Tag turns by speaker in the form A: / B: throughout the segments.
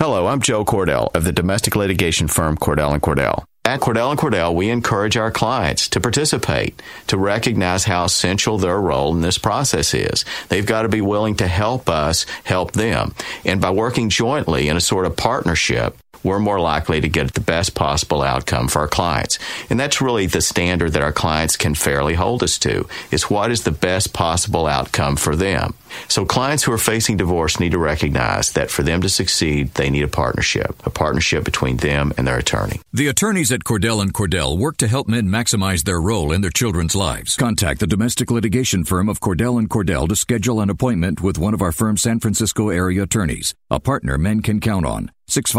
A: Hello, I'm Joe Cordell of the domestic litigation firm Cordell & Cordell. At Cordell & Cordell, we encourage our clients to participate, to recognize how essential their role in this process is. They've got to be willing to help us help them. And by working jointly in a sort of partnership, we're more likely to get the best possible outcome for our clients. And that's really the standard that our clients can fairly hold us to, is what is the best possible outcome for them. So clients who are facing divorce need to recognize that for them to succeed, they need a partnership between them and their attorney.
B: The attorneys at Cordell & Cordell work to help men maximize their role in their children's lives. Contact the domestic litigation firm of Cordell & Cordell to schedule an appointment with one of our firm's San Francisco area attorneys, a partner men can count on.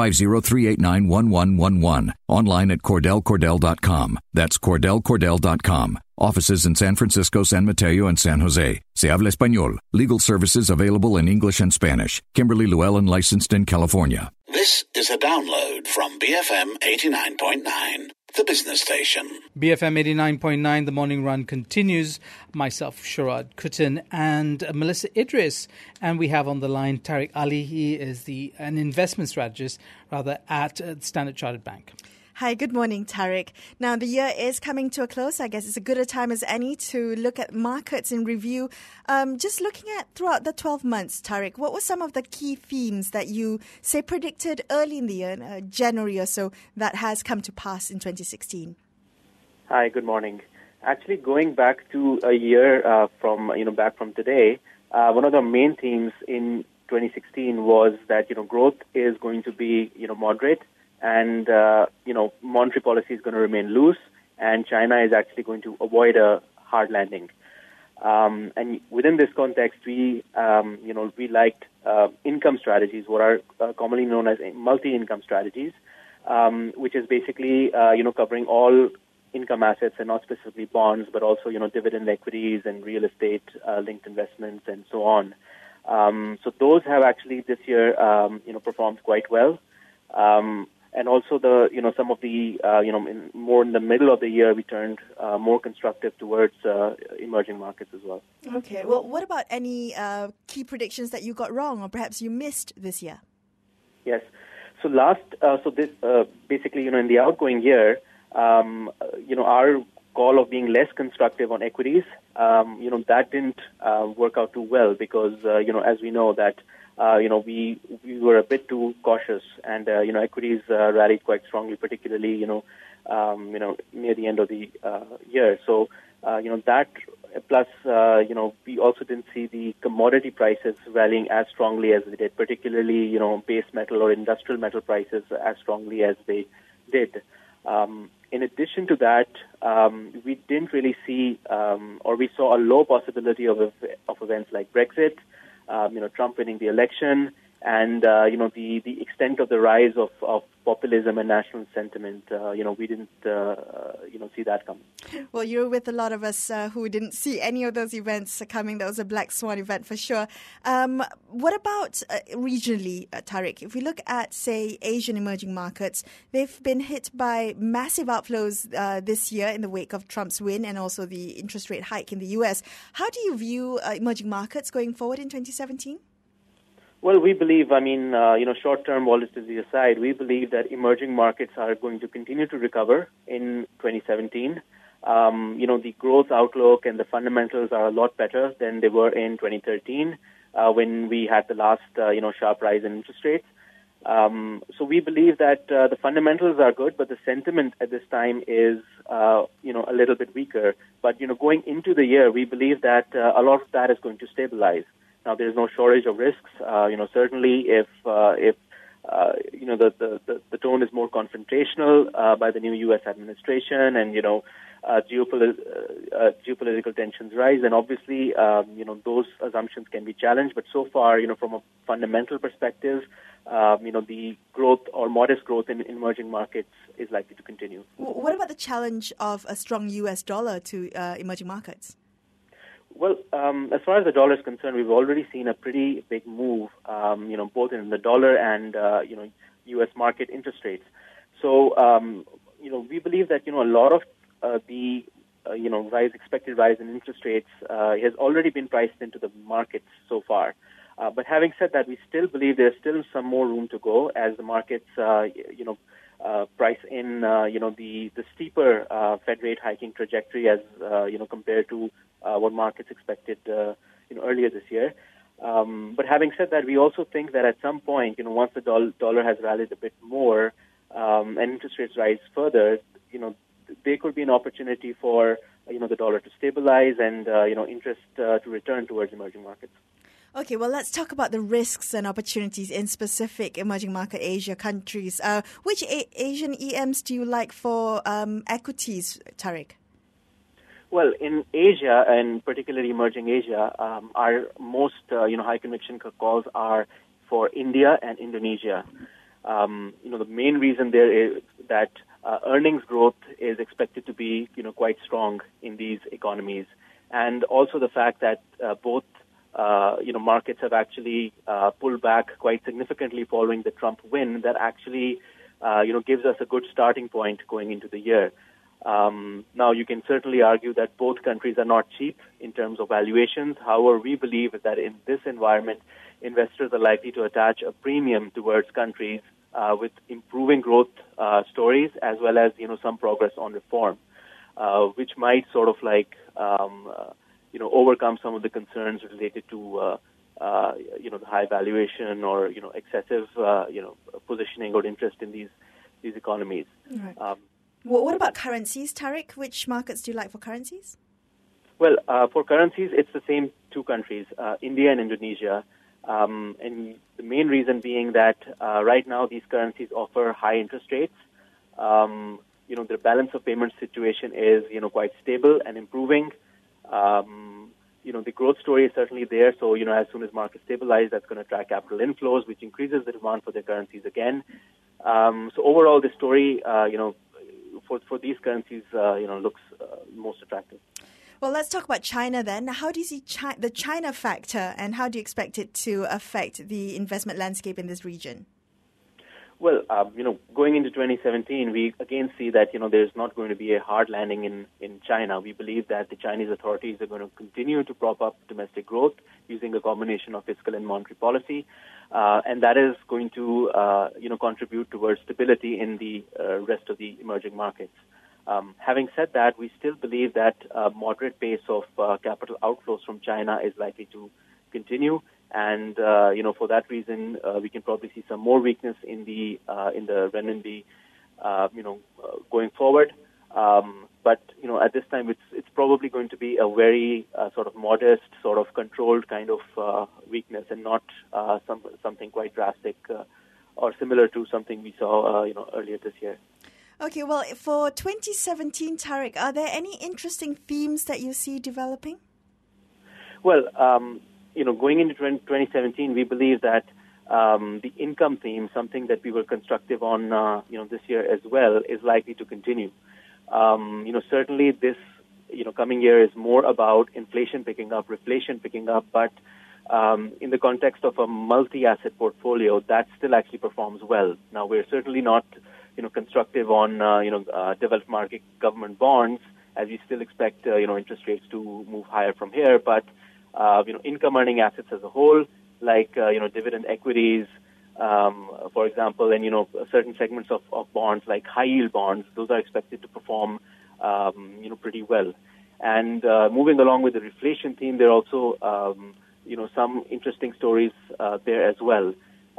B: 650-389-1111. Online at CordellCordell.com. That's CordellCordell.com. Offices in San Francisco, San Mateo, and San Jose. Se habla español. Legal services available in English and Spanish. Kimberly Llewellyn, licensed in California.
C: This is a download from BFM 89.9, the business station.
D: BFM 89.9, the morning run continues. Myself, Sharad Kuttan, and Melissa Idris. And we have on the line Tariq Ali. He is an investment strategist, at Standard Chartered Bank.
E: Hi, good morning, Tariq. Now, the year is coming to a close. I guess it's a good a time as any to look at markets in review. Just looking at throughout the 12 months, Tariq, what were some of the key themes that you, say, predicted early in the year, January or so, that has come to pass in 2016?
F: Hi, good morning. Actually, going back to a year back from today, one of the main themes in 2016 was that, growth is going to be, moderate. And, monetary policy is going to remain loose, and China is actually going to avoid a hard landing. And within this context, we liked income strategies, what are commonly known as multi-income strategies, which is basically, covering all income assets and not specifically bonds, but also, dividend equities and real estate linked investments and so on. So those have actually this year, performed quite well. And also some of the, more in the middle of the year, we turned more constructive towards emerging markets as well.
E: Okay. Well, what about any key predictions that you got wrong or perhaps you missed this year?
F: Yes. So basically, in the outgoing year, our call of being less constructive on equities, that didn't work out too well because, as we know that, we were a bit too cautious, and equities rallied quite strongly, particularly near the end of the year. So that plus we also didn't see the commodity prices rallying as strongly as they did, particularly base metal or industrial metal prices as strongly as they did. In addition to that, we didn't really see, or we saw a low possibility of events like Brexit. Trump winning the election, and the extent of the rise of populism and national sentiment. We didn't see that coming.
E: Well, you're with a lot of us who didn't see any of those events coming. That was a black swan event for sure. What about regionally, Tariq? If we look at, say, Asian emerging markets, they've been hit by massive outflows this year in the wake of Trump's win and also the interest rate hike in the U.S. How do you view emerging markets going forward in 2017?
F: Well, we believe, short-term volatility aside, we believe that emerging markets are going to continue to recover in 2017. The growth outlook and the fundamentals are a lot better than they were in 2013 when we had the last, sharp rise in interest rates. So we believe that the fundamentals are good, but the sentiment at this time is, a little bit weaker. But, going into the year, we believe that a lot of that is going to stabilize. Now, there's no shortage of risks. Certainly, if the tone is more confrontational by the new U.S. administration, and geopolitical tensions rise, then obviously those assumptions can be challenged. But so far, from a fundamental perspective, the growth or modest growth in emerging markets is likely to continue.
E: What about the challenge of a strong U.S. dollar to emerging markets?
F: Well, as far as the dollar is concerned, we've already seen a pretty big move, both in the dollar and, U.S. market interest rates. So, we believe that, a lot of the, expected rise in interest rates has already been priced into the markets so far. But having said that, we still believe there's still some more room to go as the markets, price in, the steeper Fed rate hiking trajectory as, compared to what markets expected, earlier this year. But having said that, we also think that at some point, once the dollar has rallied a bit more and interest rates rise further, there could be an opportunity for, the dollar to stabilize and, interest to return towards emerging markets.
E: Okay, well, let's talk about the risks and opportunities in specific emerging market Asia countries. Which Asian EMs do you like for equities, Tariq?
F: Well, in Asia, and particularly emerging Asia, our most high conviction calls are for India and Indonesia. The main reason there is that earnings growth is expected to be quite strong in these economies, and also the fact that both markets have actually pulled back quite significantly following the Trump win. That actually gives us a good starting point going into the year. Now, you can certainly argue that both countries are not cheap in terms of valuations. However, we believe that in this environment, investors are likely to attach a premium towards countries with improving growth stories, as well as some progress on reform, which might sort of overcome some of the concerns related to the high valuation or excessive positioning or interest in these economies.
E: Right. What about currencies, Tariq? Which markets do you like for currencies?
F: Well, for currencies, it's the same two countries, India and Indonesia. And the main reason being that right now these currencies offer high interest rates. The balance of payments situation is, quite stable and improving. The growth story is certainly there. So, as soon as markets stabilize, that's going to attract capital inflows, which increases the demand for their currencies again. So overall, the story, for these currencies, looks most attractive.
E: Well, let's talk about China then. How do you see the China factor, and how do you expect it to affect the investment landscape in this region?
F: Well, going into 2017, we again see that, there's not going to be a hard landing in China. We believe that the Chinese authorities are going to continue to prop up domestic growth using a combination of fiscal and monetary policy. And that is going to, contribute towards stability in the rest of the emerging markets. Having said that, we still believe that a moderate pace of capital outflows from China is likely to continue. And, for that reason, we can probably see some more weakness in the renminbi, going forward. But, at this time, it's probably going to be a very sort of modest, sort of controlled kind of weakness, and not something quite drastic or similar to something we saw, earlier this year.
E: Okay, well, for 2017, Tariq, are there any interesting themes that you see developing?
F: Well, going into 2017, we believe that the income theme, something that we were constructive on, this year as well, is likely to continue. Certainly this, coming year is more about inflation picking up, reflation picking up, but in the context of a multi-asset portfolio, that still actually performs well. Now, we're certainly not, constructive on, developed market government bonds, as we still expect, interest rates to move higher from here, but income earning assets as a whole, like, dividend equities, for example, and, certain segments of bonds like high yield bonds, those are expected to perform, pretty well. And moving along with the reflation theme, there are also, some interesting stories there as well.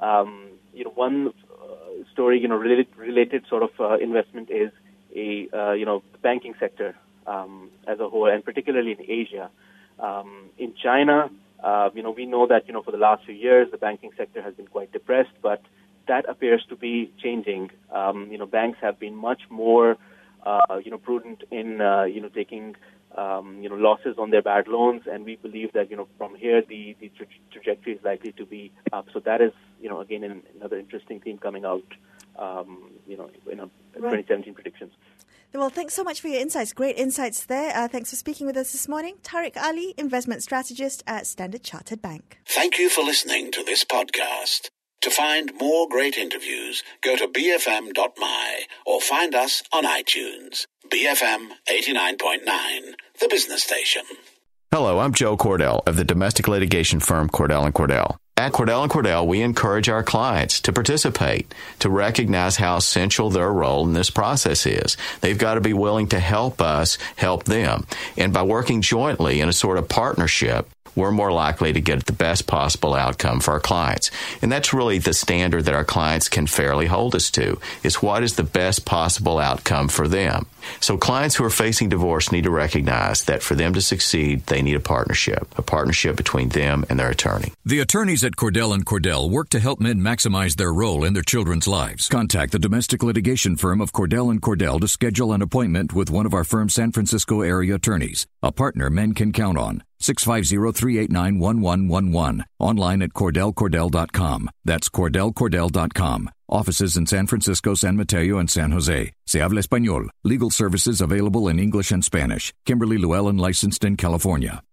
F: One story, related sort of investment is the banking sector as a whole, and particularly in Asia. In China, we know that, for the last few years, the banking sector has been quite depressed, but that appears to be changing. Banks have been much more, prudent in, taking, losses on their bad loans, and we believe that, from here, the trajectory is likely to be up. So that is, again, another interesting theme coming out, in 2017 predictions.
E: Well, thanks so much for your insights. Great insights there. Thanks for speaking with us this morning. Tariq Ali, investment strategist at Standard Chartered Bank.
C: Thank you for listening to this podcast. To find more great interviews, go to bfm.my or find us on iTunes. BFM 89.9, the business station.
A: Hello, I'm Joe Cordell of the domestic litigation firm Cordell & Cordell. At Cordell & Cordell, we encourage our clients to participate, to recognize how essential their role in this process is. They've got to be willing to help us help them. And by working jointly in a sort of partnership, we're more likely to get the best possible outcome for our clients. And that's really the standard that our clients can fairly hold us to, is what is the best possible outcome for them. So clients who are facing divorce need to recognize that for them to succeed, they need a partnership between them and their attorney.
B: The attorneys at Cordell & Cordell work to help men maximize their role in their children's lives. Contact the domestic litigation firm of Cordell & Cordell to schedule an appointment with one of our firm's San Francisco area attorneys, a partner men can count on. 650-389-1111. Online at CordellCordell.com. That's CordellCordell.com. Offices in San Francisco, San Mateo, and San Jose. Se habla español. Legal services available in English and Spanish. Kimberly Llewellyn, licensed in California.